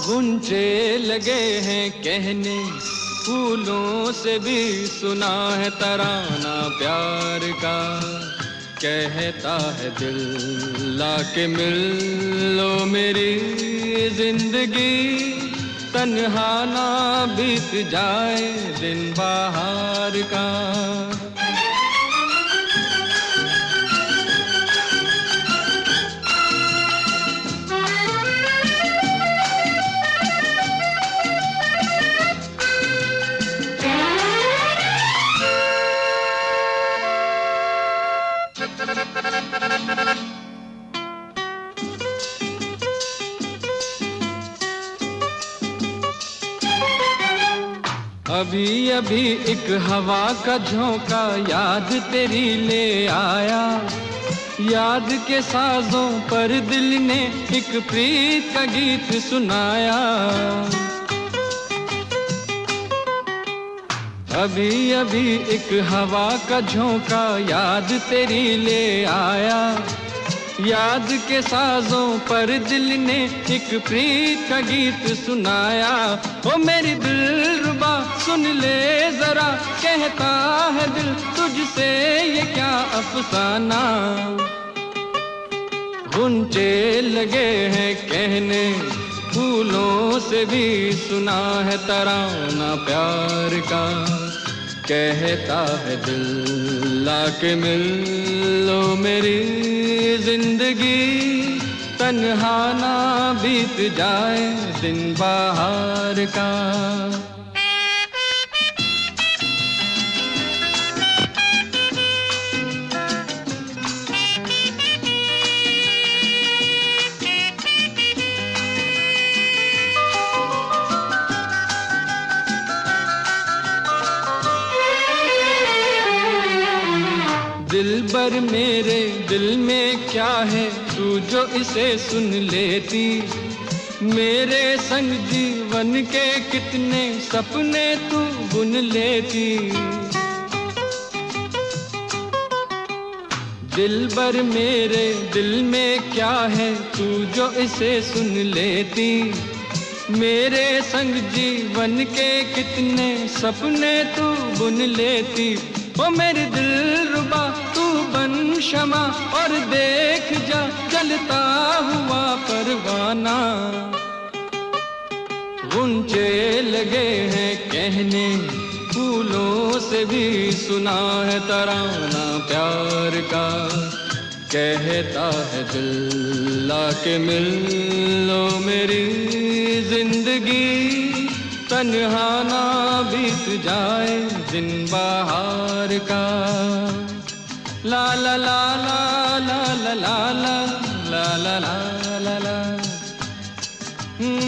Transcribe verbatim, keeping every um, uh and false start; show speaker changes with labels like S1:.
S1: गुंजे लगे हैं कहने, फूलों से भी सुना है तराना प्यार का। कहता है दिल लाके मिल लो मेरी जिंदगी, तन्हा ना बीत जाए दिन बाहर का। अभी अभी एक हवा का झोंका याद तेरी ले आया, याद के साजों पर दिल ने एक प्रीत का गीत सुनाया। अभी अभी एक हवा का झोंका याद तेरी ले आया, याद के साजों पर दिल ने एक प्रीत का गीत सुनाया। ओ मेरी दिलरुबा सुन ले जरा, कहता है दिल तुझसे ये क्या अफसाना। गुंजे लगे हैं कहने, फूलों से भी सुना है तराना प्यार का। कहता है दिल लाके मिल लो मेरी जिंदगी, तन्हा ना बीत जाए दिन बाहर का। दिलबर मेरे दिल में क्या है तू जो इसे सुन लेती, मेरे संग जीवन के कितने सपने तू बुन लेती। दिलबर मेरे दिल में क्या है तू जो इसे सुन लेती, मेरे संग जीवन के कितने सपने तू बुन लेती। ओ मेरे दिलरुबा तू बन शमा और देख जा जलता हुआ परवाना। गुंजे लगे हैं कहने, फूलों से भी सुना है तराना प्यार का। कहता है दिल लाके मिल लो मेरी जिंदगी, तन्हा ना बीत जाए दिन बाहर का। ला ला ला ला ला ला ला ला ला ला ला ला ला।